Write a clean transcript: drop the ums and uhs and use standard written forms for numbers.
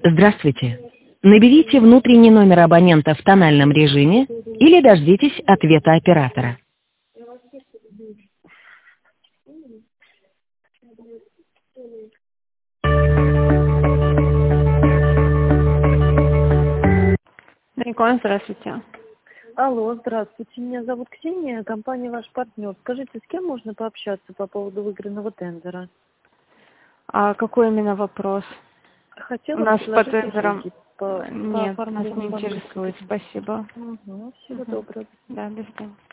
Здравствуйте. Наберите внутренний номер абонента в тональном режиме или дождитесь ответа оператора. Николай, здравствуйте. Алло, здравствуйте. Меня зовут Ксения, компания «Ваш партнер». Скажите, с кем можно пообщаться по поводу выигранного тендера? А какой именно вопрос? Хотела У нас по предложить тендерам... услуги по Нет, нас оформлению не банковской. интересует. Спасибо. Всего доброго. Да, до свидания.